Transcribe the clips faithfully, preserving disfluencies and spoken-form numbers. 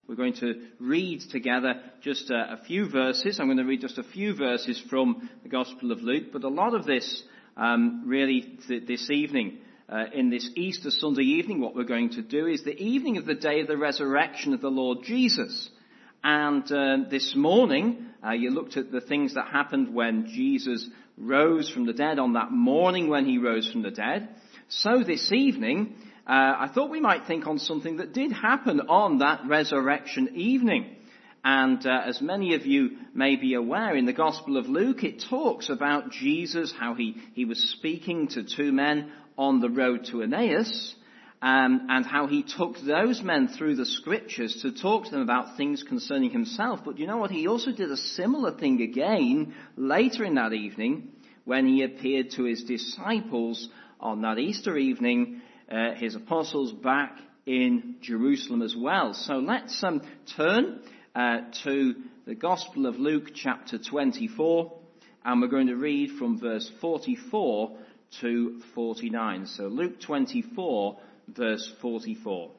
We're going to read together just a, a few verses. I'm going to read just a few verses from the Gospel of Luke, but a lot of this um, really th- this evening, uh, in this Easter Sunday evening, what we're going to do is the evening of the day of the resurrection of the Lord Jesus. And uh, this morning, uh, you looked at the things that happened when Jesus rose from the dead, on that morning when he rose from the dead. So this evening, Uh, I thought we might think on something that did happen on that resurrection evening. And uh, as many of you may be aware, in the Gospel of Luke, it talks about Jesus, how he, he was speaking to two men on the road to Emmaus, um, and how he took those men through the Scriptures to talk to them about things concerning himself. But you know what? He also did a similar thing again later in that evening when he appeared to his disciples on that Easter evening, Uh, his apostles back in Jerusalem as well. So let's um, turn uh, to the Gospel of Luke chapter twenty-four, and we're going to read from verse forty-four to forty-nine. So Luke twenty-four, verse forty-four.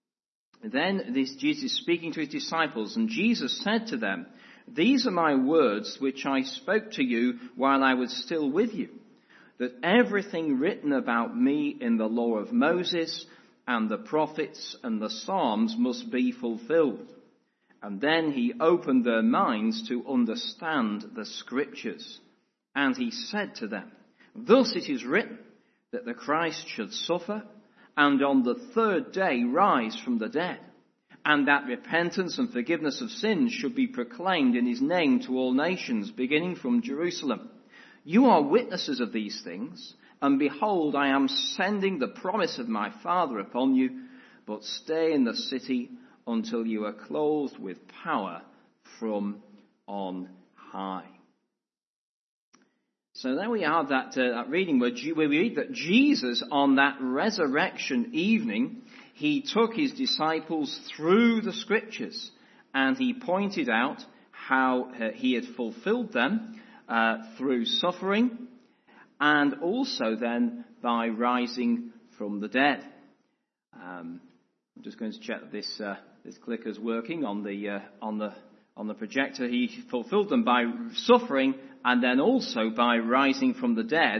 Then this Jesus speaking to his disciples, and Jesus said to them, "These are my words which I spoke to you while I was still with you, that everything written about me in the law of Moses and the prophets and the Psalms must be fulfilled." And then he opened their minds to understand the Scriptures. And he said to them, "Thus it is written that the Christ should suffer and on the third day rise from the dead, and that repentance and forgiveness of sins should be proclaimed in his name to all nations, beginning from Jerusalem. You are witnesses of these things, and behold, I am sending the promise of my Father upon you, but stay in the city until you are clothed with power from on high." So there we are, that, uh, that reading where, G- where we read that Jesus, on that resurrection evening, he took his disciples through the Scriptures, and he pointed out how uh, he had fulfilled them Uh, through suffering, and also then by rising from the dead. Um, I'm just going to check that this uh, this clicker's working on the uh, on the on the projector. He fulfilled them by suffering, and then also by rising from the dead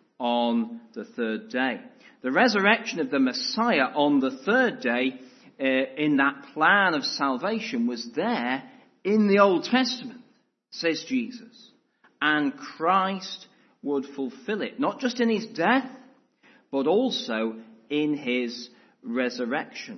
on the third day. The resurrection of the Messiah on the third day, uh, in that plan of salvation, was there in the Old Testament, says Jesus. And Christ would fulfill it, not just in his death, but also in his resurrection.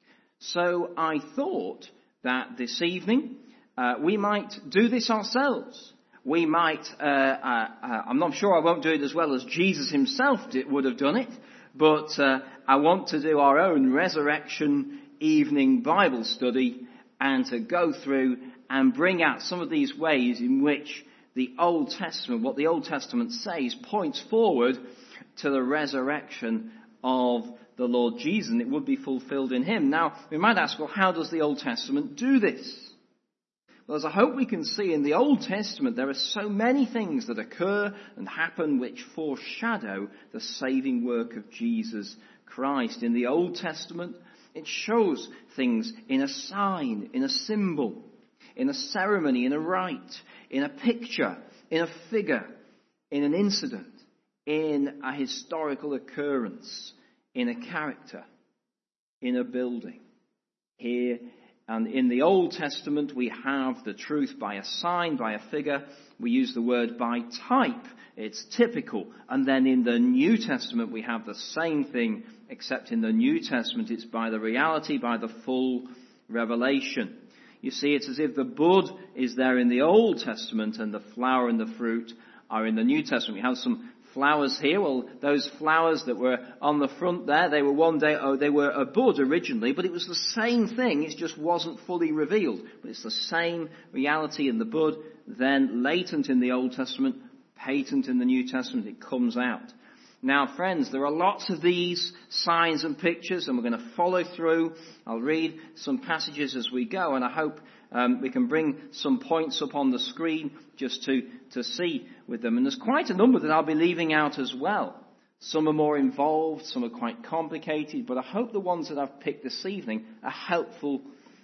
So I thought that this evening uh, we might do this ourselves. We might, uh, uh, uh, I'm not sure I won't do it as well as Jesus himself did, would have done it, but uh, I want to do our own resurrection evening Bible study and to go through and bring out some of these ways in which the Old Testament, what the Old Testament says, points forward to the resurrection of the Lord Jesus, and it would be fulfilled in him. Now, we might ask, well, how does the Old Testament do this? Well, as I hope we can see, in the Old Testament, there are so many things that occur and happen which foreshadow the saving work of Jesus Christ. In the Old Testament, it shows things in a sign, in a symbol, in a ceremony, in a rite, in a picture, in a figure, in an incident, in a historical occurrence, in a character, in a building. Here and in the Old Testament, we have the truth by a sign, by a figure. We use the word by type. It's typical. And then in the New Testament, we have the same thing, except in the New Testament, it's by the reality, by the full revelation. You see, it's as if the bud is there in the Old Testament and the flower and the fruit are in the New Testament. We have some flowers here. Well, those flowers that were on the front there, they were one day, oh, they were a bud originally, but it was the same thing. It just wasn't fully revealed. But it's the same reality in the bud, then latent in the Old Testament, patent in the New Testament. It comes out. Now, friends, there are lots of these signs and pictures, and we're going to follow through. I'll read some passages as we go, and I hope um, we can bring some points up on the screen just to, to see with them. And there's quite a number that I'll be leaving out as well. Some are more involved, some are quite complicated, but I hope the ones that I've picked this evening are helpful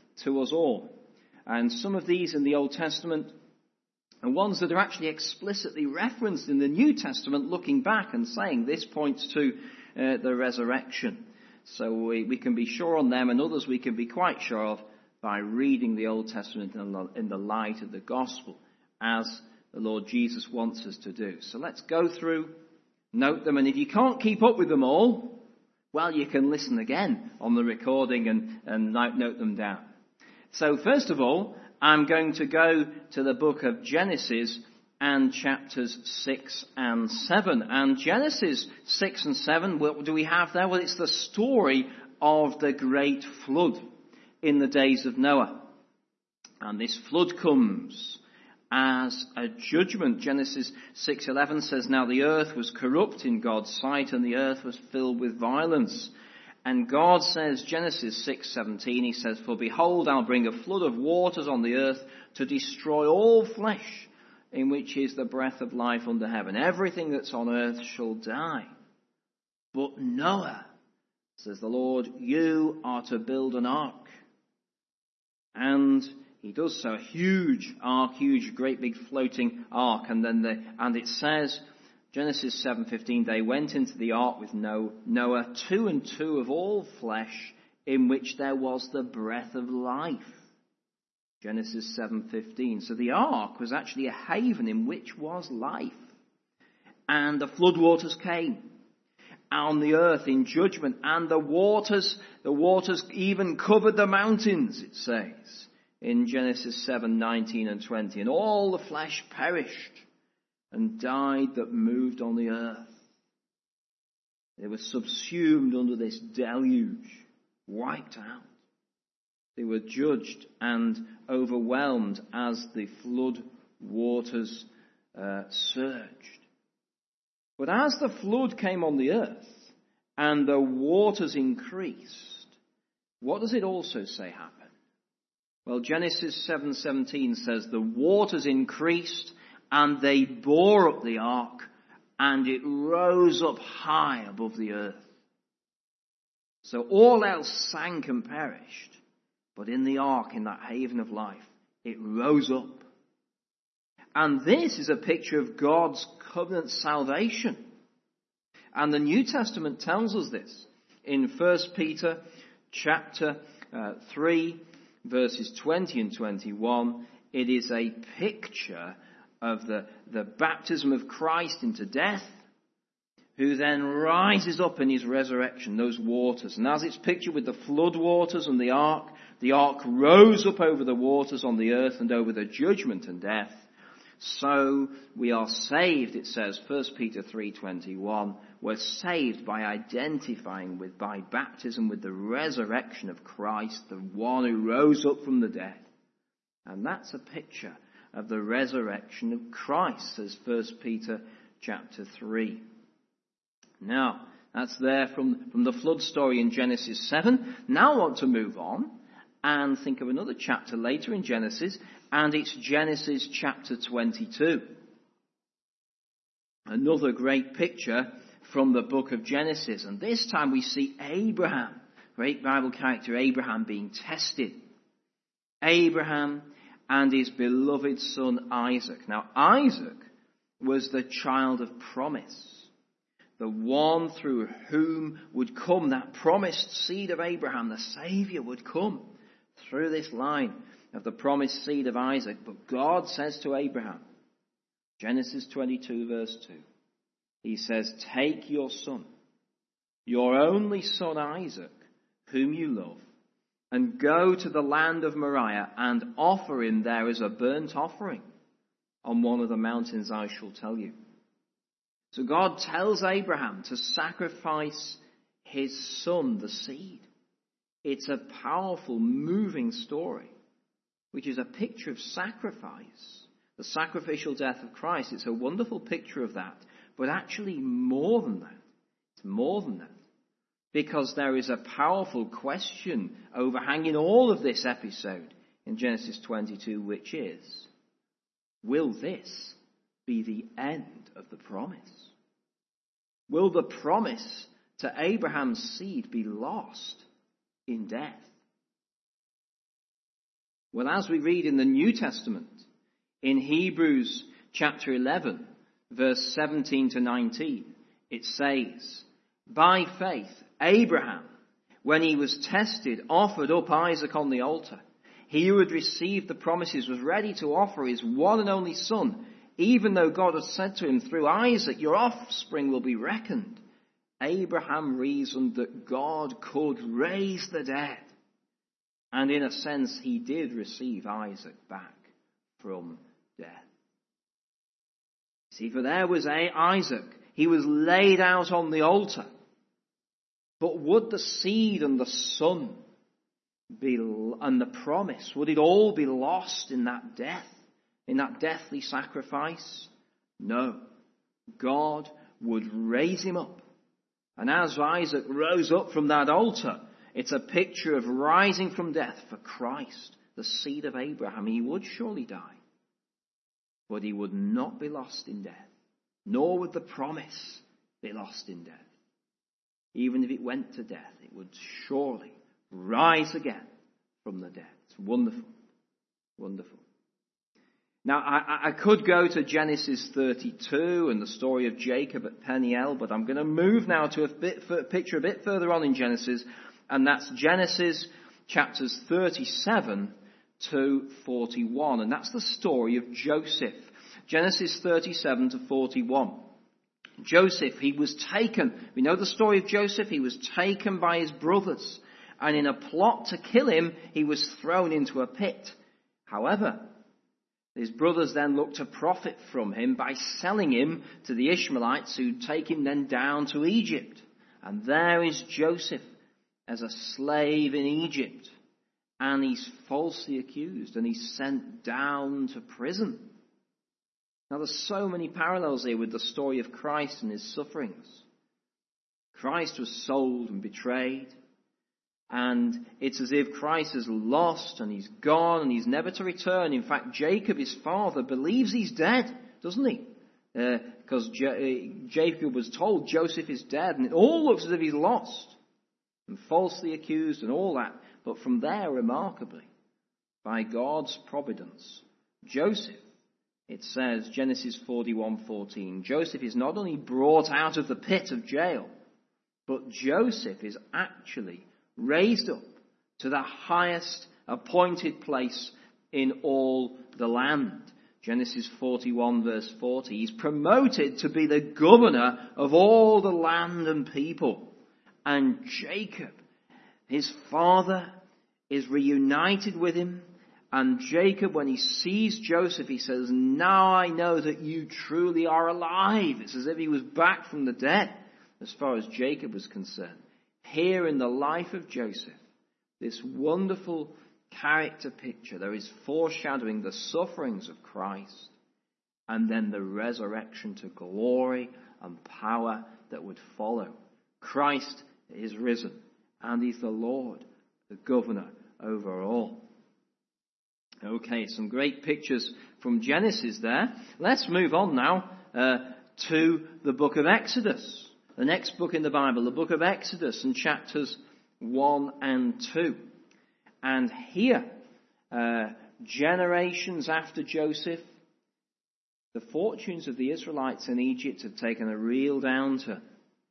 to us all. And some of these in the Old Testament are ones that are actually explicitly referenced in the New Testament, looking back and saying this points to uh, the resurrection. So we, we can be sure on them, and others we can be quite sure of by reading the Old Testament in the, in the light of the gospel, as the Lord Jesus wants us to do. So let's go through, note them, and if you can't keep up with them all, well, you can listen again on the recording and, and note them down. So first of all, I'm going to go to the book of Genesis and chapters six and seven. And Genesis six and seven, what do we have there? Well, it's the story of the great flood in the days of Noah. And this flood comes as a judgment. Genesis six eleven says, "Now the earth was corrupt in God's sight, and the earth was filled with violence." And God says, Genesis six seventeen, he says, "For behold, I'll bring a flood of waters on the earth to destroy all flesh, in which is the breath of life under heaven. Everything that's on earth shall die. But Noah, says the Lord, you are to build an ark." And he does so, a huge ark, huge, great big floating ark. And then the, and it says, Genesis seven fifteen, "They went into the ark with Noah, two and two of all flesh, in which there was the breath of life." Genesis seven fifteen. So the ark was actually a haven in which was life. And the floodwaters came on the earth in judgment, and the waters, the waters even covered the mountains, it says, in Genesis seven nineteen and twenty. "And all the flesh perished and died that moved on the earth." They were subsumed under this deluge, wiped out. They were judged and overwhelmed as the flood waters uh, surged. But as the flood came on the earth and the waters increased, what does it also say happened? Well, Genesis seven seventeen says the waters increased and they bore up the ark, and it rose up high above the earth. So all else sank and perished. But in the ark, in that haven of life, it rose up. And this is a picture of God's covenant salvation. And the New Testament tells us this. In First Peter chapter uh, three, verses twenty and twenty-one, it is a picture of the, the baptism of Christ into death, who then rises up in his resurrection, those waters. And as it's pictured with the flood waters and the ark, the ark rose up over the waters on the earth and over the judgment and death. So we are saved, it says, First Peter three twenty-one, we're saved by identifying with, by baptism with the resurrection of Christ, the one who rose up from the dead. And that's a picture of the resurrection of Christ, says First Peter chapter three. Now, that's there from, from the flood story in Genesis seven. Now I want to move on and think of another chapter later in Genesis, and it's Genesis chapter twenty-two. Another great picture from the book of Genesis. And this time we see Abraham, great Bible character Abraham, being tested. Abraham and his beloved son Isaac. Now Isaac was the child of promise. The one through whom would come that promised seed of Abraham, the Saviour would come through this line of the promised seed of Isaac. But God says to Abraham, Genesis twenty-two verse two, he says, "Take your son, your only son Isaac, whom you love, and go to the land of Moriah and offer him there as a burnt offering on one of the mountains I shall tell you." So God tells Abraham to sacrifice his son, the seed. It's a powerful, moving story, which is a picture of sacrifice, the sacrificial death of Christ. It's a wonderful picture of that, but actually more than that. It's more than that, because there is a powerful question overhanging all of this episode in Genesis twenty-two, which is, will this be the end of the promise? Will the promise to Abraham's seed be lost in death? Well, as we read in the New Testament, in Hebrews chapter eleven, verse seventeen to nineteen, it says, by faith, Abraham, when he was tested, offered up Isaac on the altar. He who had received the promises was ready to offer his one and only son, even though God had said to him, through Isaac your offspring will be reckoned. Abraham reasoned that God could raise the dead. And in a sense, he did receive Isaac back from death. See, for there was Isaac. He was laid out on the altar. But would the seed and the son be, and the promise, would it all be lost in that death, in that deathly sacrifice? No. God would raise him up. And as Isaac rose up from that altar, it's a picture of rising from death for Christ, the seed of Abraham. He would surely die, but he would not be lost in death, nor would the promise be lost in death. Even if it went to death, it would surely rise again from the dead. It's wonderful, wonderful. Now, I, I could go to Genesis thirty-two and the story of Jacob at Peniel, but I'm going to move now to a, bit, a picture a bit further on in Genesis, and that's Genesis chapters thirty-seven to forty-one, and that's the story of Joseph. Genesis thirty-seven to forty-one. Joseph, he was taken, we know the story of Joseph, he was taken by his brothers, and in a plot to kill him, he was thrown into a pit. However, his brothers then looked to profit from him by selling him to the Ishmaelites, who'd take him then down to Egypt. And there is Joseph as a slave in Egypt. And he's falsely accused and he's sent down to prison. Now there's so many parallels here with the story of Christ and his sufferings. Christ was sold and betrayed. And it's as if Christ is lost and he's gone and he's never to return. In fact, Jacob, his father, believes he's dead, doesn't he? Because uh, J- Jacob was told Joseph is dead, and it all looks as if he's lost and falsely accused and all that. But from there, remarkably, by God's providence, Joseph, it says, Genesis forty-one fourteen, Joseph is not only brought out of the pit of jail, but Joseph is actually raised up to the highest appointed place in all the land. Genesis forty-one verse forty. He's promoted to be the governor of all the land and people. And Jacob, his father, is reunited with him. And Jacob, when he sees Joseph, he says, now I know that you truly are alive. It's as if he was back from the dead, as far as Jacob was concerned. Here in the life of Joseph, this wonderful character picture, there is foreshadowing the sufferings of Christ and then the resurrection to glory and power that would follow. Christ is risen and he's the Lord, the governor over all. Okay, some great pictures from Genesis there. Let's move on now uh, to the book of Exodus. The next book in the Bible, the book of Exodus, and chapters one and two. And here, uh, generations after Joseph, the fortunes of the Israelites in Egypt have taken a real downturn.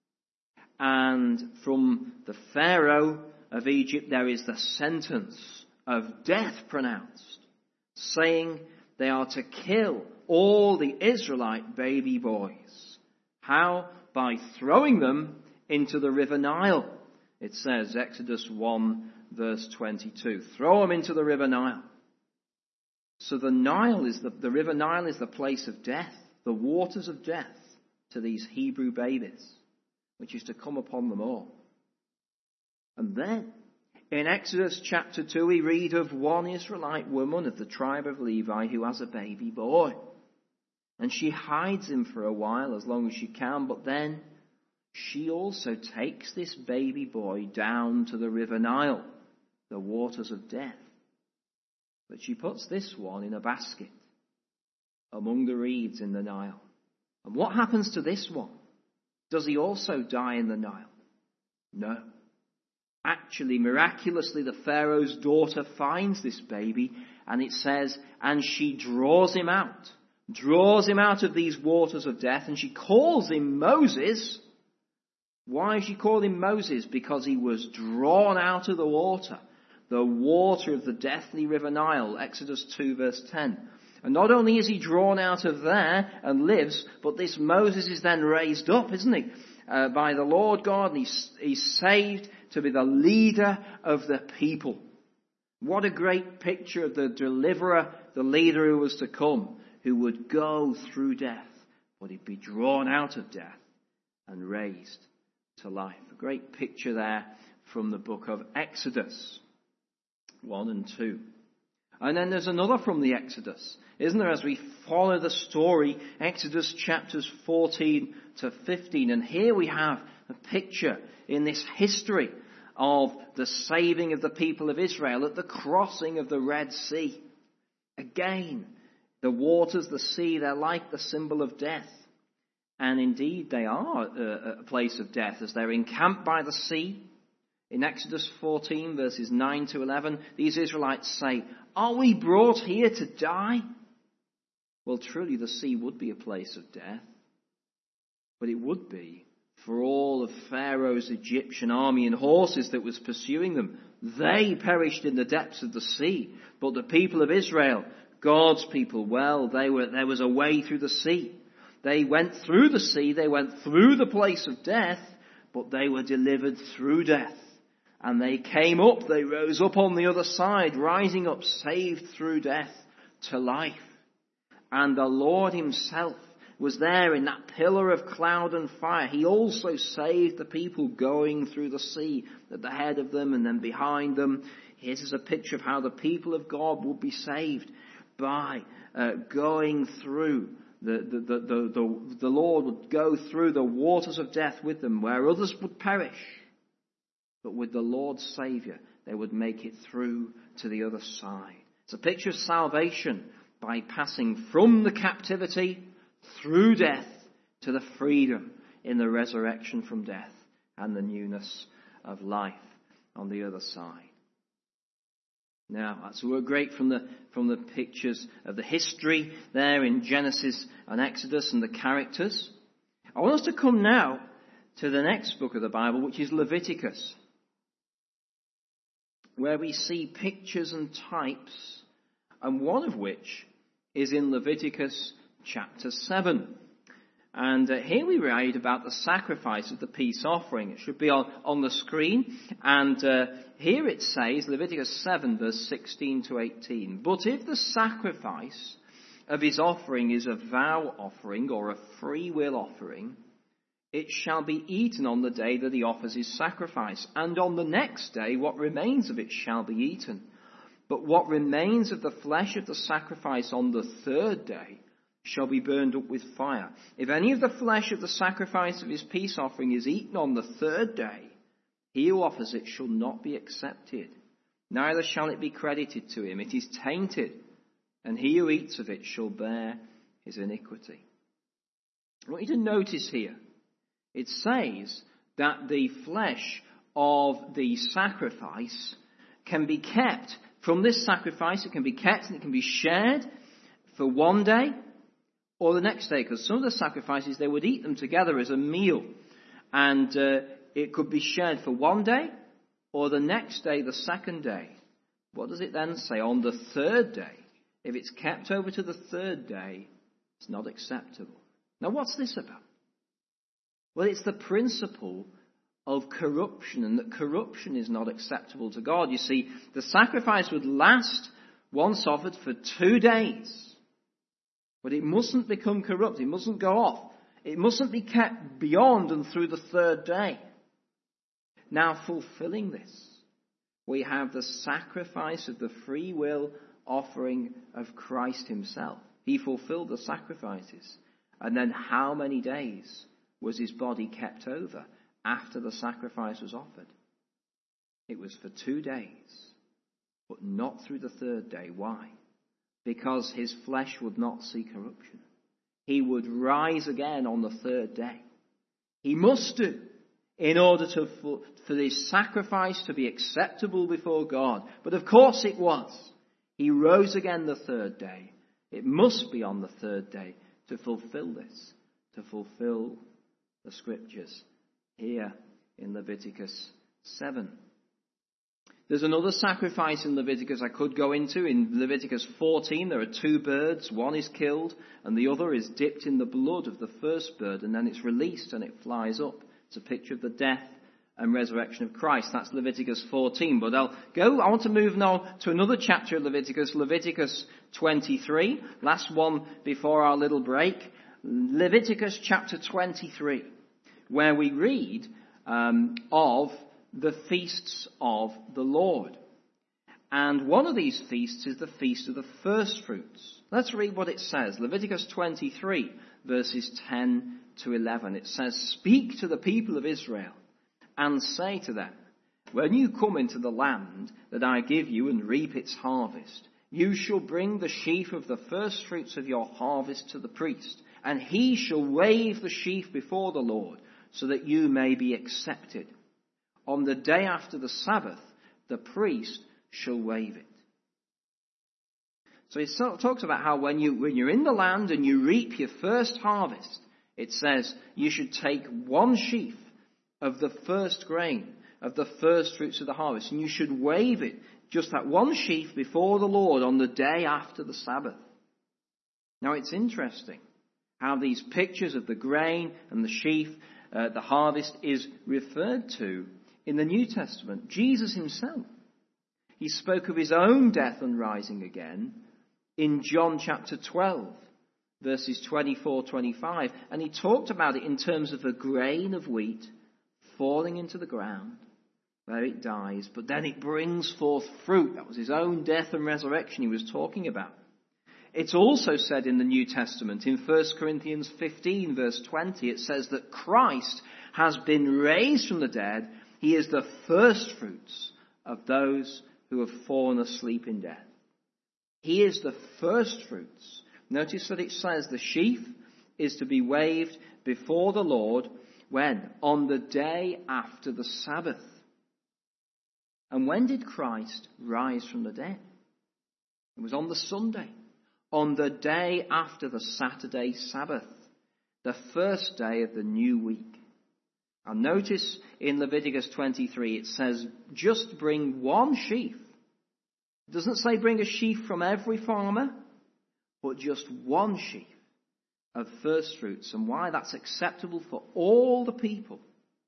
And from the Pharaoh of Egypt, there is the sentence of death pronounced, saying they are to kill all the Israelite baby boys. How? By throwing them into the river Nile. It says, Exodus one verse twenty-two. Throw them into the river Nile. So the Nile is the, the river Nile is the place of death, the waters of death to these Hebrew babies, which is to come upon them all. And then, in Exodus chapter two, we read of one Israelite woman of the tribe of Levi who has a baby boy. And she hides him for a while, as long as she can, but then she also takes this baby boy down to the river Nile, the waters of death. But she puts this one in a basket among the reeds in the Nile. And what happens to this one? Does he also die in the Nile? No. Actually, miraculously, the Pharaoh's daughter finds this baby, and it says, and she draws him out, draws him out of these waters of death, and she calls him Moses. Why is she called him Moses? Because he was drawn out of the water, the water of the deathly river Nile, Exodus two verse ten. And not only is he drawn out of there and lives, but this Moses is then raised up, isn't he, uh, by the Lord God, and he's, he's saved to be the leader of the people. What a great picture of the deliverer, the leader who was to come, who would go through death, but he'd be drawn out of death and raised to life. A great picture there from the book of Exodus one and two. And then there's another from the Exodus, isn't there, as we follow the story, Exodus chapters fourteen to fifteen. And here we have a picture in this history of the saving of the people of Israel at the crossing of the Red Sea. Again, the waters, the sea, they're like the symbol of death. And indeed, they are a place of death as they're encamped by the sea. In Exodus fourteen, verses nine to eleven, these Israelites say, "Are we brought here to die?" Well, truly, the sea would be a place of death. But it would be for all of Pharaoh's Egyptian army and horses that was pursuing them. They perished in the depths of the sea. But the people of Israel, God's people, well, they were, there was a way through the sea. They went through the sea, they went through the place of death, but they were delivered through death. And they came up, they rose up on the other side, rising up, saved through death to life. And the Lord himself was there in that pillar of cloud and fire. He also saved the people going through the sea at the head of them and then behind them. This is a picture of how the people of God would be saved by uh, going through. The, the, the, the, the, the Lord would go through the waters of death with them, where others would perish. But with the Lord's Saviour, they would make it through to the other side. It's a picture of salvation by passing from the captivity through death to the freedom in the resurrection from death and the newness of life on the other side. Now, that's all great from the, from the pictures of the history there in Genesis and Exodus and the characters. I want us to come now to the next book of the Bible, which is Leviticus, where we see pictures and types, and one of which is in Leviticus chapter seven. And uh, here we read about the sacrifice of the peace offering. It should be on, on the screen. And uh, here it says, Leviticus seven, verse sixteen to eighteen. But if the sacrifice of his offering is a vow offering or a free will offering, it shall be eaten on the day that he offers his sacrifice. And on the next day, what remains of it shall be eaten. But what remains of the flesh of the sacrifice on the third day shall be burned up with fire. If any of the flesh of the sacrifice of his peace offering is eaten on the third day, he who offers it shall not be accepted, neither shall it be credited to him. It is tainted, and he who eats of it shall bear his iniquity. I want you to notice here, it says that the flesh of the sacrifice can be kept. From this sacrifice, it can be kept and it can be shared for one day or the next day, because some of the sacrifices, they would eat them together as a meal. And uh, it could be shared for one day or the next day, the second day. What does it then say? On the third day. If it's kept over to the third day, it's not acceptable. Now, what's this about? Well, it's the principle of corruption, and that corruption is not acceptable to God. You see, the sacrifice would last, once offered, for two days. But it mustn't become corrupt. It mustn't go off. It mustn't be kept beyond and through the third day. Now, fulfilling this, we have the sacrifice of the free will offering of Christ himself. He fulfilled the sacrifices. And then how many days was his body kept over after the sacrifice was offered? It was for two days, but not through the third day. Why? Because his flesh would not see corruption. He would rise again on the third day. He must do. in order to, for, for this sacrifice to be acceptable before God. But of course it was. He rose again the third day. It must be on the third day to fulfill this, to fulfill the scriptures here in Leviticus seven. There's another sacrifice in Leviticus I could go into. In Leviticus fourteen, there are two birds. One is killed and the other is dipped in the blood of the first bird, and then it's released and it flies up. It's a picture of the death and resurrection of Christ. That's Leviticus fourteen. But I'll go, I want to move now to another chapter of Leviticus, Leviticus twenty-three. Last one before our little break. Leviticus chapter twenty-three, where we read um, of the feasts of the Lord. And one of these feasts is the feast of the first fruits. Let's read what it says. Leviticus twenty-three, verses ten to eleven. It says, "Speak to the people of Israel and say to them, when you come into the land that I give you and reap its harvest, you shall bring the sheaf of the first fruits of your harvest to the priest, and he shall wave the sheaf before the Lord, so that you may be accepted. On the day after the Sabbath, the priest shall wave it." So it talks about how when, you, when you're in the land and you reap your first harvest, it says you should take one sheaf of the first grain, of the first fruits of the harvest, and you should wave it, just that one sheaf, before the Lord on the day after the Sabbath. Now it's interesting how these pictures of the grain and the sheaf, uh, the harvest, is referred to in the New Testament. Jesus himself, he spoke of his own death and rising again in John chapter twelve, verses twenty-four to twenty-five. And he talked about it in terms of a grain of wheat falling into the ground, where it dies, but then it brings forth fruit. That was his own death and resurrection he was talking about. It's also said in the New Testament, in First Corinthians fifteen, verse twenty, it says that Christ has been raised from the dead. He is the first fruits of those who have fallen asleep in death. He is the first fruits. Notice that it says the sheaf is to be waved before the Lord when? On the day after the Sabbath. And when did Christ rise from the dead? It was on the Sunday, on the day after the Saturday Sabbath, the first day of the new week. And notice in Leviticus twenty-three, it says, just bring one sheaf. It doesn't say bring a sheaf from every farmer, but just one sheaf of first fruits. And why? That's acceptable for all the people.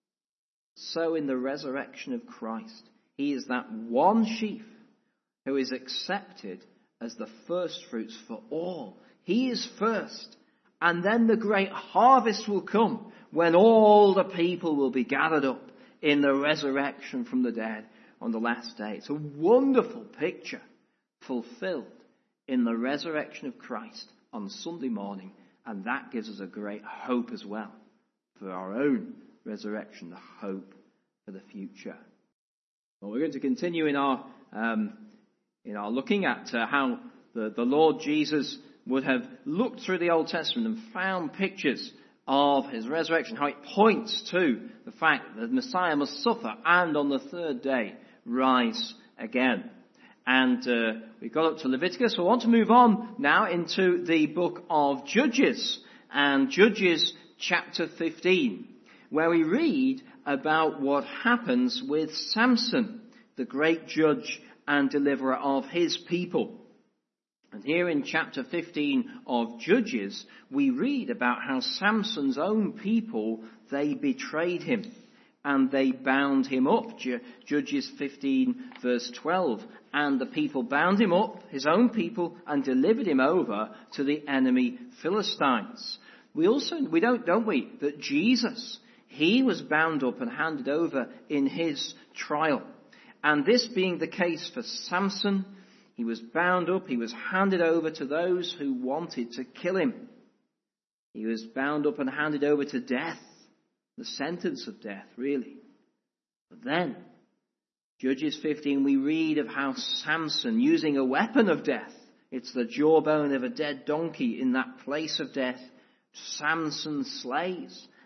So in the resurrection of Christ, he is that one sheaf who is accepted as the first fruits for all. He is first. And then the great harvest will come when all the people will be gathered up in the resurrection from the dead on the last day. It's a wonderful picture fulfilled in the resurrection of Christ on Sunday morning. And that gives us a great hope as well for our own resurrection, the hope for the future. Well, we're going to continue in our um, in our looking at uh, how the, the Lord Jesus would have looked through the Old Testament and found pictures of his resurrection, how it points to the fact that the Messiah must suffer and on the third day rise again. And uh, we got up to Leviticus. So I want to move on now into the book of Judges, and Judges chapter fifteen, where we read about what happens with Samson, the great judge and deliverer of his people. And here in chapter fifteen of Judges, we read about how Samson's own people, they betrayed him and they bound him up. Judges fifteen verse twelve. And the people bound him up, his own people, and delivered him over to the enemy Philistines. We also, we don't, don't we, that Jesus, he was bound up and handed over in his trial. And this being the case for Samson, he was bound up, he was handed over to those who wanted to kill him. He was bound up and handed over to death, the sentence of death, really. But then, Judges fifteen, we read of how Samson, using a weapon of death, it's the jawbone of a dead donkey in that place of death, Samson slays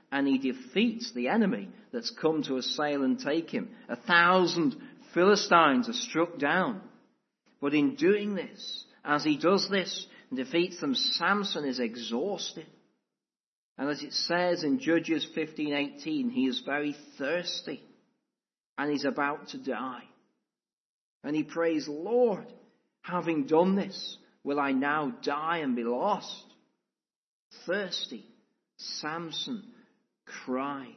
and he defeats the enemy that's come to assail and take him. A thousand Philistines are struck down. But in doing this, as he does this and defeats them, Samson is exhausted. And as it says in Judges fifteen eighteen, he is very thirsty and he's about to die. And he prays, Lord, having done this, will I now die and be lost? Thirsty, Samson cries.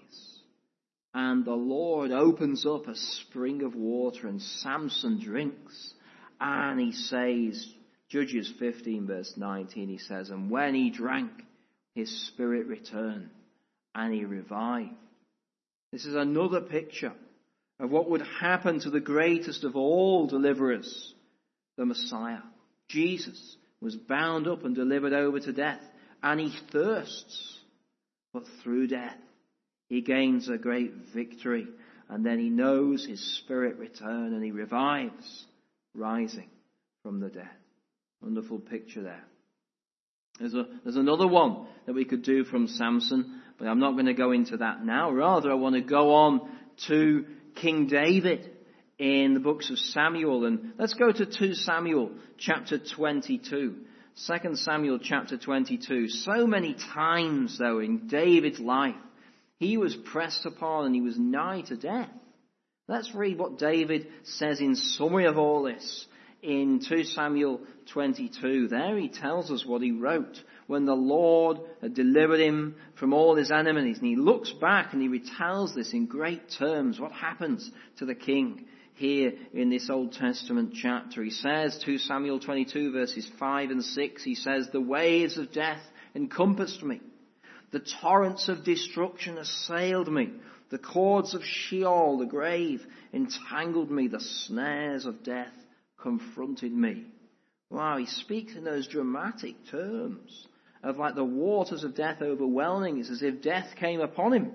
And the Lord opens up a spring of water and Samson drinks. And he says, Judges fifteen verse nineteen, he says, and when he drank, his spirit returned and he revived. This is another picture of what would happen to the greatest of all deliverers, the Messiah. Jesus was bound up and delivered over to death, and he thirsts. But through death, he gains a great victory, and then he knows his spirit return and he revives, rising from the dead. Wonderful picture there. There's, a, there's another one that we could do from Samson, but I'm not going to go into that now. Rather, I want to go on to King David in the books of Samuel. And let's go to Second Samuel chapter twenty-two. Second Samuel chapter twenty-two. So many times, though, in David's life, he was pressed upon and he was nigh to death. Let's read what David says in summary of all this. In Second Samuel twenty-two, there he tells us what he wrote when the Lord had delivered him from all his enemies. And he looks back and he retells this in great terms. What happens to the king here in this Old Testament chapter? He says, Second Samuel twenty-two verses five and six, he says, the waves of death encompassed me. The torrents of destruction assailed me. The cords of Sheol, the grave, entangled me. The snares of death confronted me. Wow, he speaks in those dramatic terms of like the waters of death overwhelming. It's as if death came upon him.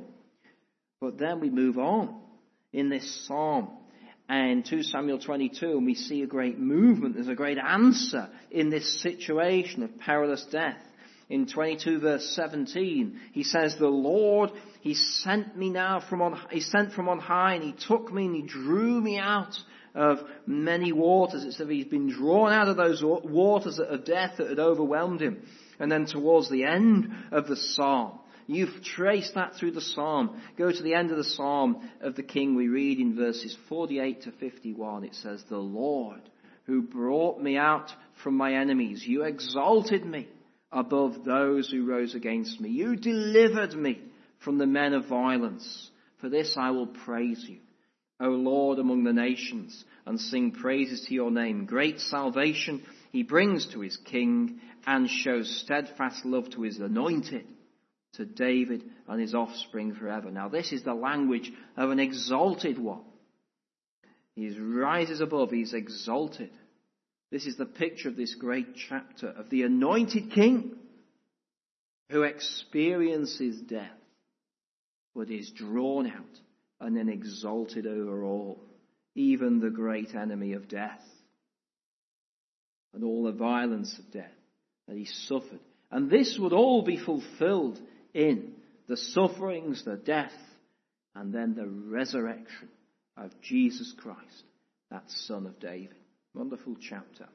But then we move on in this psalm and Second Samuel twenty-two, and we see a great movement. There's a great answer in this situation of perilous death. In twenty-two verse seventeen, he says, the Lord, he sent me now from on, he sent from on high, and he took me and he drew me out of many waters. It's as if he's been drawn out of those waters of death that had overwhelmed him. And then towards the end of the psalm, you've traced that through the psalm. Go to the end of the psalm of the king. We read in verses forty-eight to fifty-one. It says, the Lord who brought me out from my enemies, you exalted me above those who rose against me. You delivered me from the men of violence. For this I will praise you, O Lord, among the nations, and sing praises to your name. Great salvation he brings to his king, and shows steadfast love to his anointed, to David and his offspring forever. Now this is the language of an exalted one. He rises above, he's exalted. This is the picture of this great chapter of the anointed king who experiences death, but is drawn out and then exalted over all, even the great enemy of death and all the violence of death that he suffered. And this would all be fulfilled in the sufferings, the death, and then the resurrection of Jesus Christ, that Son of David. Wonderful chapter.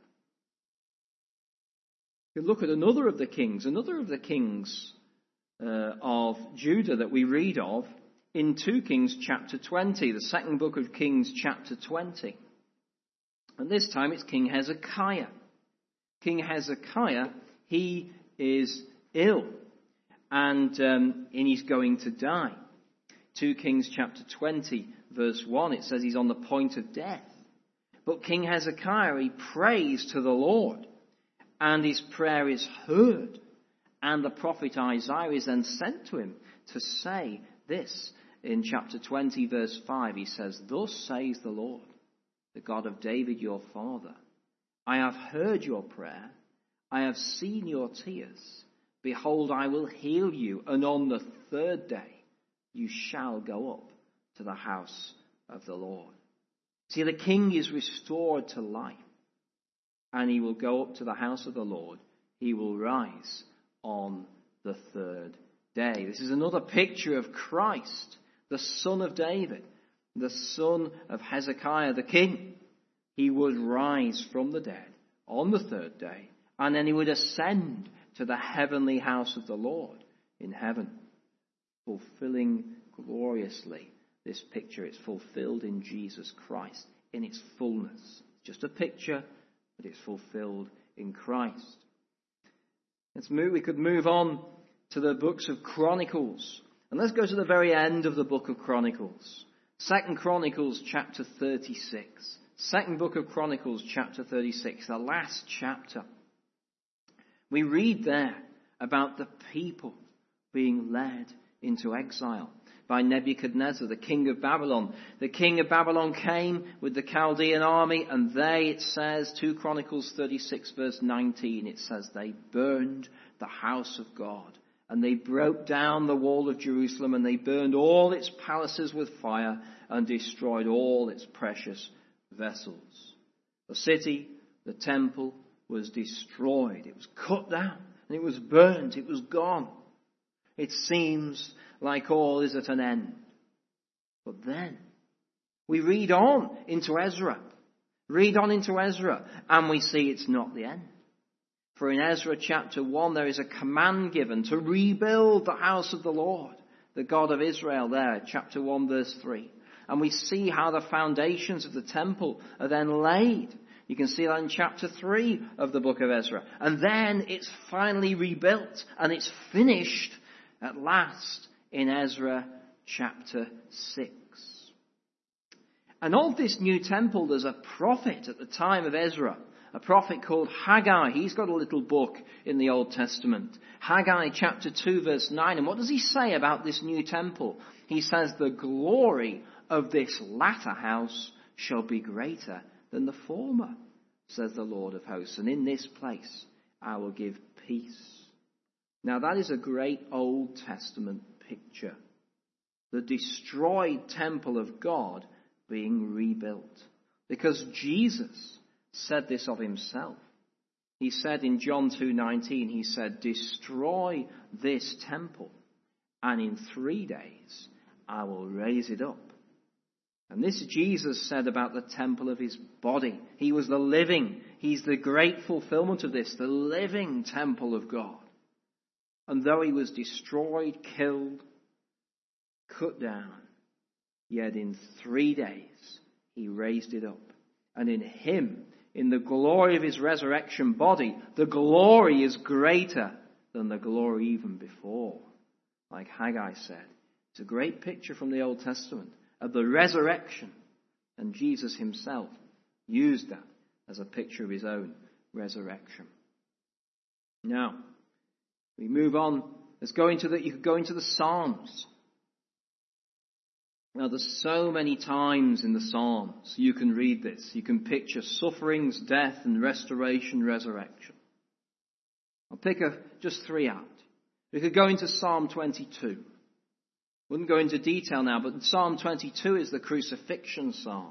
You look at another of the kings, another of the kings uh, of Judah that we read of in Second Kings chapter twenty, the second book of Kings chapter twenty. And this time it's King Hezekiah. King Hezekiah, he is ill and, um, and he's going to die. Second Kings chapter twenty verse one, it says he's on the point of death. But King Hezekiah, he prays to the Lord, and his prayer is heard. And the prophet Isaiah is then sent to him to say this in chapter twenty verse five. He says, thus says the Lord, the God of David your father, I have heard your prayer, I have seen your tears. Behold, I will heal you, and on the third day you shall go up to the house of the Lord. See, the king is restored to life, and he will go up to the house of the Lord. He will rise on the third day. This is another picture of Christ, the Son of David, the son of Hezekiah the king. He would rise from the dead on the third day, and then he would ascend to the heavenly house of the Lord in heaven, fulfilling gloriously this picture. It's fulfilled in Jesus Christ in its fullness. It's just a picture, but it's fulfilled in Christ. Let's move, we could move on to the books of Chronicles. And let's go to the very end of the book of Chronicles. Second Chronicles chapter thirty-six. Second book of Chronicles chapter thirty-six, the last chapter. We read there about the people being led into exile by Nebuchadnezzar, the king of Babylon. The king of Babylon came with the Chaldean army, and they, it says, Second Chronicles thirty-six verse nineteen, it says they burned the house of God, and they broke down the wall of Jerusalem, and they burned all its palaces with fire, and destroyed all its precious vessels. The city, the temple, was destroyed. It was cut down, and it was burnt. It was gone. It seems like all is at an end. But then we read on into Ezra. Read on into Ezra, and we see it's not the end. For in Ezra chapter one, there is a command given to rebuild the house of the Lord, the God of Israel there, chapter one verse three. And we see how the foundations of the temple are then laid. You can see that in chapter three of the book of Ezra. And then it's finally rebuilt, and it's finished at last in Ezra chapter six. And of this new temple, there's a prophet at the time of Ezra, a prophet called Haggai. He's got a little book in the Old Testament. Haggai chapter two verse nine. And what does he say about this new temple? He says, the glory of this latter house shall be greater than the former, says the Lord of hosts. And in this place I will give peace. Now that is a great Old Testament picture. The destroyed temple of God being rebuilt. Because Jesus said this of himself. He said in John two nineteen, he said, destroy this temple, and in three days I will raise it up. And this Jesus said about the temple of his body. He was the living, he's the great fulfillment of this, the living temple of God. And though he was destroyed, killed, cut down, yet in three days he raised it up. And in him, in the glory of his resurrection body, the glory is greater than the glory even before. Like Haggai said, it's a great picture from the Old Testament of the resurrection. And Jesus himself used that as a picture of his own resurrection. Now, we move on. Let's go into the, you could go into the Psalms. Now, there's so many times in the Psalms you can read this. You can picture sufferings, death, and restoration, resurrection. I'll pick a, just three out. We could go into Psalm twenty-two. Wouldn't go into detail now, but Psalm twenty-two is the crucifixion psalm.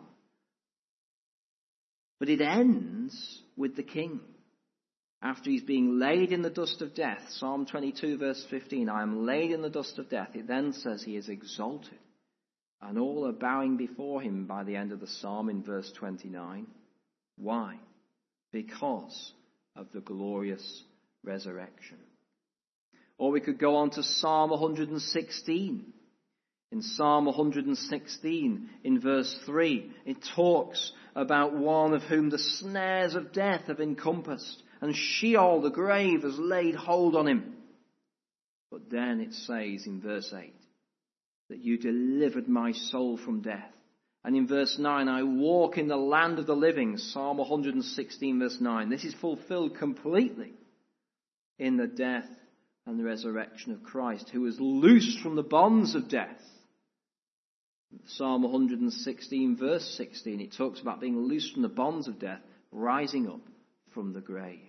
But it ends with the king. After he's being laid in the dust of death, Psalm twenty-two verse fifteen, I am laid in the dust of death. It then says he is exalted. And all are bowing before him by the end of the psalm in verse twenty-nine. Why? Because of the glorious resurrection. Or we could go on to Psalm one hundred sixteen. In Psalm one hundred sixteen, in verse three, it talks about one of whom the snares of death have encompassed, and Sheol, the grave, has laid hold on him. But then it says in verse eight, that you delivered my soul from death. And in verse nine, I walk in the land of the living. Psalm one hundred sixteen verse nine. This is fulfilled completely in the death and the resurrection of Christ, who was loosed from the bonds of death. Psalm one hundred sixteen verse sixteen, it talks about being loosed from the bonds of death, rising up from the grave.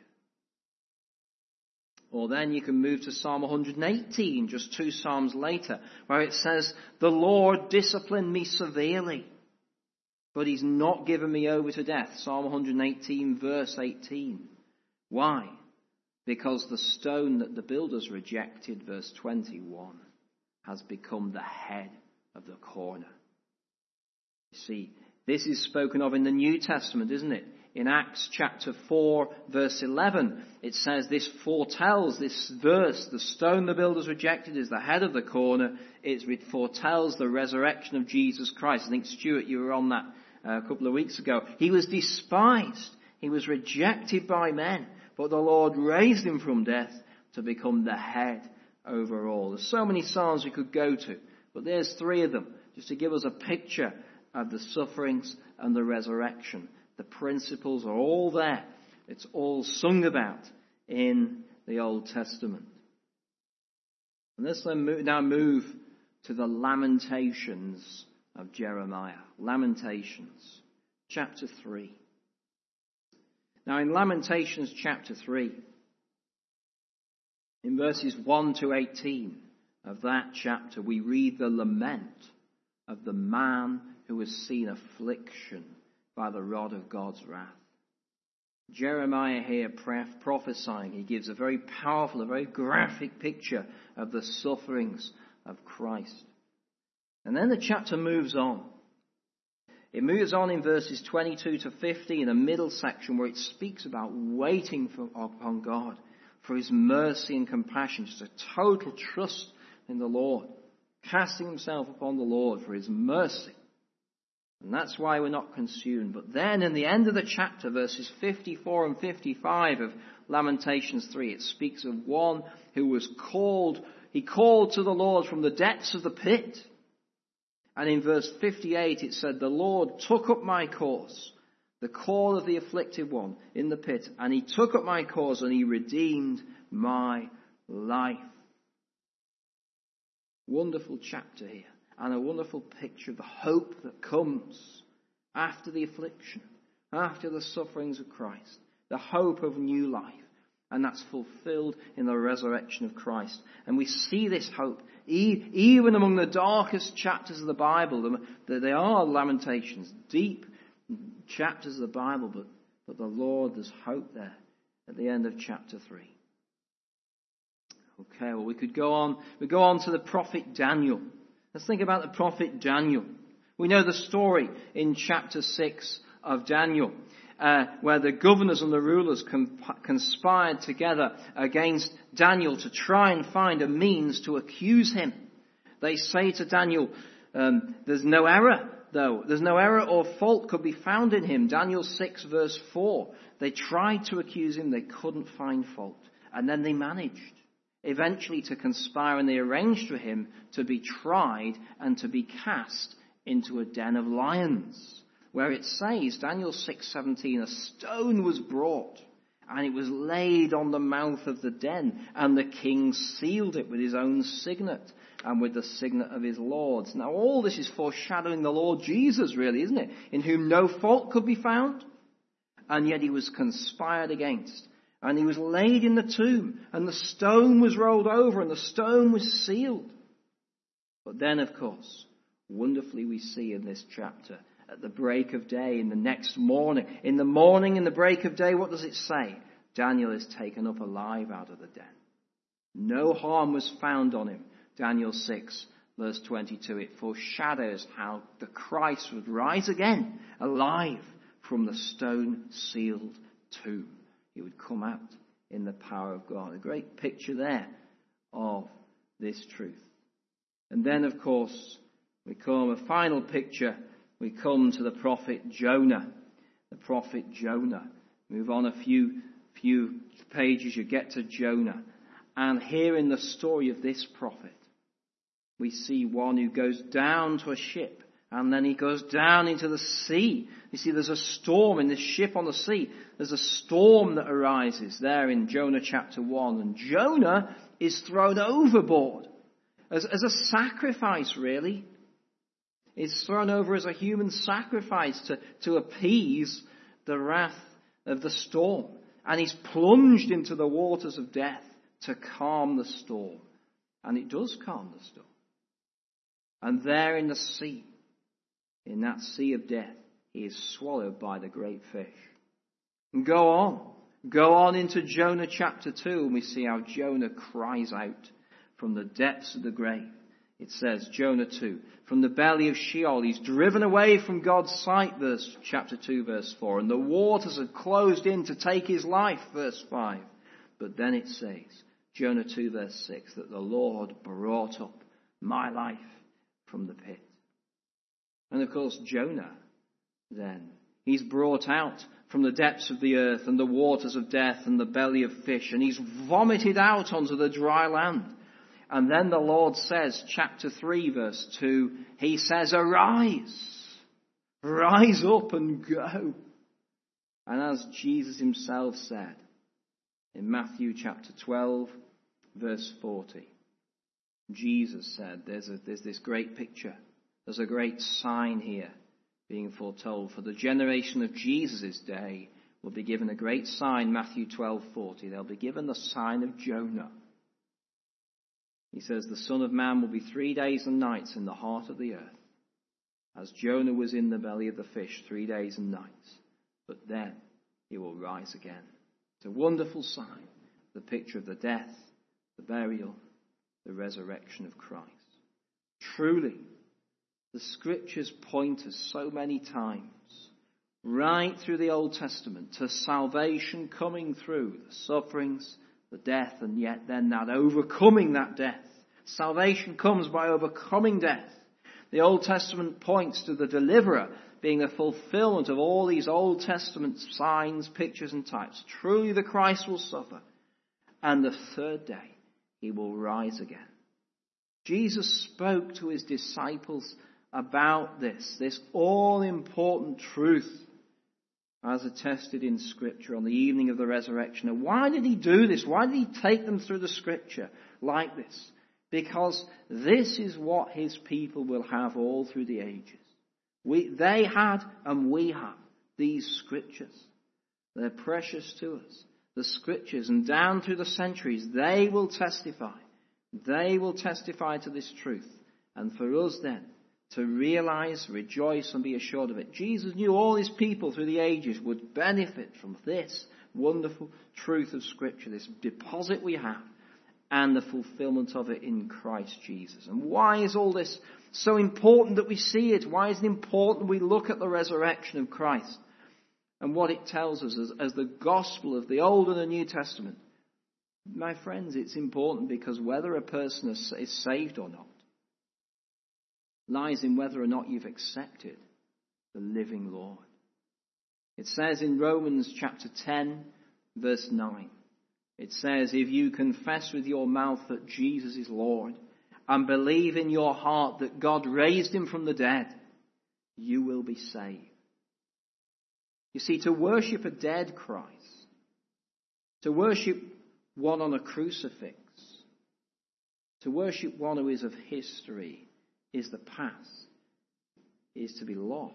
Or then you can move to Psalm one hundred eighteen, just two psalms later, where it says, the Lord disciplined me severely, but he's not given me over to death. Psalm one hundred eighteen verse eighteen. Why? Because the stone that the builders rejected, verse twenty-one, has become the head of the corner. You see, this is spoken of in the New Testament, isn't it? In Acts chapter four, verse eleven, it says this foretells, this verse, the stone the builders rejected is the head of the corner. It foretells the resurrection of Jesus Christ. I think, Stuart, you were on that uh, a couple of weeks ago. He was despised. He was rejected by men. But the Lord raised him from death to become the head over all. There's so many psalms we could go to. But there's three of them, just to give us a picture of the sufferings and the resurrection. The principles are all there. It's all sung about in the Old Testament. And let's now move to the Lamentations of Jeremiah. Lamentations, chapter three. Now in Lamentations chapter three, in verses one to eighteen of that chapter, we read the lament of the man who has seen affliction by the rod of God's wrath. Jeremiah here prophesying, he gives a very powerful, a very graphic picture of the sufferings of Christ. And then the chapter moves on. It moves on in verses twenty-two to fifty in a middle section where it speaks about waiting for, upon God for his mercy and compassion, just a total trust in the Lord, casting himself upon the Lord for his mercy. And that's why we're not consumed. But then in the end of the chapter, verses fifty-four and fifty-five of Lamentations three, it speaks of one who was called, he called to the Lord from the depths of the pit. And in verse fifty-eight it said, the Lord took up my cause, the call of the afflicted one in the pit, and he took up my cause and he redeemed my life. Wonderful chapter here. And a wonderful picture of the hope that comes after the affliction, after the sufferings of Christ. The hope of new life. And that's fulfilled in the resurrection of Christ. And we see this hope even among the darkest chapters of the Bible. They are Lamentations, deep chapters of the Bible, but, but the Lord, there's hope there at the end of chapter three. Okay, well we could go on. We go on to the prophet Daniel. Let's think about the prophet Daniel. We know the story in chapter six of Daniel, uh, where the governors and the rulers comp- conspired together against Daniel to try and find a means to accuse him. They say to Daniel, um, there's no error, though. There's no error or fault could be found in him. Daniel six verse four. They tried to accuse him. They couldn't find fault. And then they managed eventually to conspire, and they arranged for him to be tried and to be cast into a den of lions, where it says, Daniel six seventeen, a stone was brought and it was laid on the mouth of the den, and the king sealed it with his own signet and with the signet of his lords. Now all this is foreshadowing the Lord Jesus, really, isn't it? In whom no fault could be found, and yet he was conspired against. And he was laid in the tomb, and the stone was rolled over, and the stone was sealed. But then, of course, wonderfully we see in this chapter, at the break of day, in the next morning, in the morning, in the break of day, what does it say? Daniel is taken up alive out of the den. No harm was found on him. Daniel six, verse twenty-two. It foreshadows how the Christ would rise again, alive from the stone-sealed tomb. He would come out in the power of God. A great picture there of this truth. And then, of course, we come, a final picture, we come to the prophet Jonah. The prophet Jonah. Move on a few, few pages, you get to Jonah. And here in the story of this prophet, we see one who goes down to a ship, and then he goes down into the sea. You see, there's a storm in this ship on the sea. There's a storm that arises there in Jonah chapter one. And Jonah is thrown overboard as, as a sacrifice, really. He's thrown over as a human sacrifice to, to appease the wrath of the storm. And he's plunged into the waters of death to calm the storm. And it does calm the storm. And there in the sea, in that sea of death, he is swallowed by the great fish. And go on. Go on into Jonah chapter two and we see how Jonah cries out from the depths of the grave. It says, Jonah two, from the belly of Sheol, he's driven away from God's sight, verse chapter two, verse four, and the waters have closed in to take his life, verse five. But then it says, Jonah two, verse six, that the Lord brought up my life from the pit. And of course, Jonah, then, he's brought out from the depths of the earth and the waters of death and the belly of fish, and he's vomited out onto the dry land. And then the Lord says, chapter three, verse two, he says, arise, rise up and go. And as Jesus himself said in Matthew chapter twelve, verse forty, Jesus said, there's, a, there's this great picture, there's a great sign here being foretold. For the generation of Jesus' day will be given a great sign, Matthew twelve forty. They'll be given the sign of Jonah. He says, the Son of Man will be three days and nights in the heart of the earth, as Jonah was in the belly of the fish three days and nights. But then he will rise again. It's a wonderful sign, the picture of the death, the burial, the resurrection of Christ. Truly, the scriptures point us so many times, right through the Old Testament, to salvation coming through the sufferings, the death, and yet then that overcoming that death. Salvation comes by overcoming death. The Old Testament points to the deliverer being a fulfillment of all these Old Testament signs, pictures, and types. Truly the Christ will suffer, and the third day he will rise again. Jesus spoke to his disciples about this, this all-important truth, as attested in Scripture on the evening of the resurrection. And why did he do this? Why did he take them through the Scripture like this? Because this is what his people will have all through the ages. We, they had and we have these Scriptures. They're precious to us. The Scriptures, and down through the centuries, they will testify. They will testify to this truth. And for us then, to realize, rejoice, and be assured of it. Jesus knew all his people through the ages would benefit from this wonderful truth of Scripture, this deposit we have, and the fulfillment of it in Christ Jesus. And why is all this so important that we see it? Why is it important we look at the resurrection of Christ and what it tells us as, as the gospel of the Old and the New Testament? My friends, it's important because whether a person is, is saved or not lies in whether or not you've accepted the living Lord. It says in Romans chapter ten, verse nine, it says, if you confess with your mouth that Jesus is Lord and believe in your heart that God raised him from the dead, you will be saved. You see, to worship a dead Christ, to worship one on a crucifix, to worship one who is of history, is the past, is to be lost.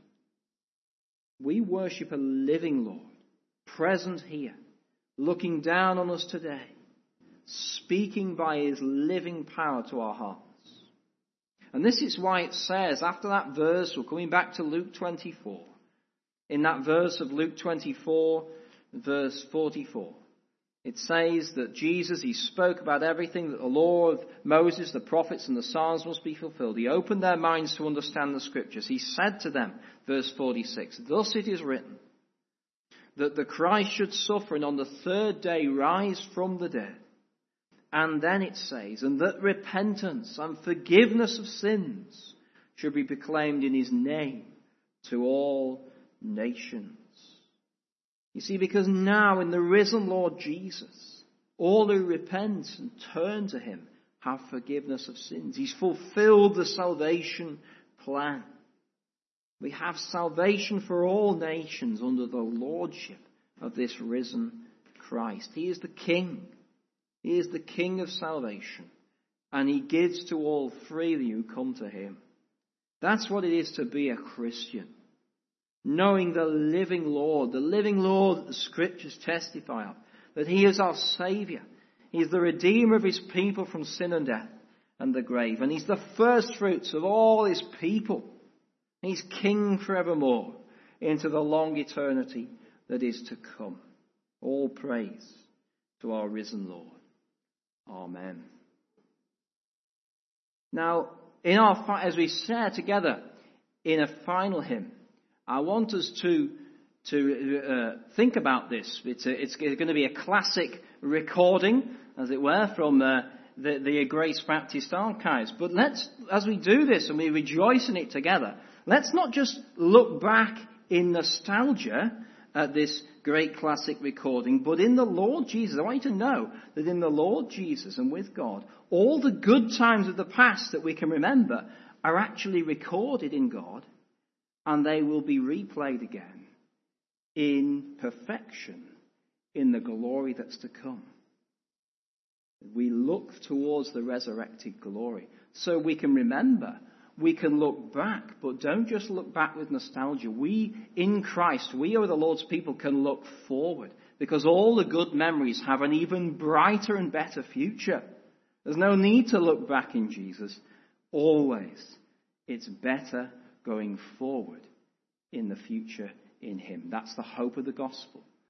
We worship a living Lord, present here, looking down on us today, speaking by his living power to our hearts. And this is why it says, after that verse, we're coming back to Luke twenty-four, in that verse of Luke twenty-four, verse forty-four, it says that Jesus, he spoke about everything that the law of Moses, the prophets, and the Psalms must be fulfilled. He opened their minds to understand the Scriptures. He said to them, verse forty-six, thus it is written, that the Christ should suffer and on the third day rise from the dead. And then it says, and that repentance and forgiveness of sins should be proclaimed in his name to all nations. You see, because now in the risen Lord Jesus, all who repent and turn to him have forgiveness of sins. He's fulfilled the salvation plan. We have salvation for all nations under the lordship of this risen Christ. He is the King. He is the King of salvation. And he gives to all freely who come to him. That's what it is to be a Christian. Knowing the living Lord, the living Lord that the Scriptures testify of, that he is our Saviour. He is the Redeemer of his people from sin and death and the grave. And he's the first fruits of all his people. He's King forevermore into the long eternity that is to come. All praise to our risen Lord. Amen. Now, in our as we share together in a final hymn, I want us to to uh, think about this. It's, a, it's going to be a classic recording, as it were, from uh, the, the Grace Baptist Archives. But let's, as we do this and we rejoice in it together, let's not just look back in nostalgia at this great classic recording, but in the Lord Jesus. I want you to know that in the Lord Jesus and with God, all the good times of the past that we can remember are actually recorded in God, and they will be replayed again in perfection in the glory that's to come. We look towards the resurrected glory so we can remember. We can look back, but don't just look back with nostalgia. We, in Christ, we are the Lord's people, can look forward, because all the good memories have an even brighter and better future. There's no need to look back in Jesus. Always, it's better going forward in the future in Him. That's the hope of the gospel.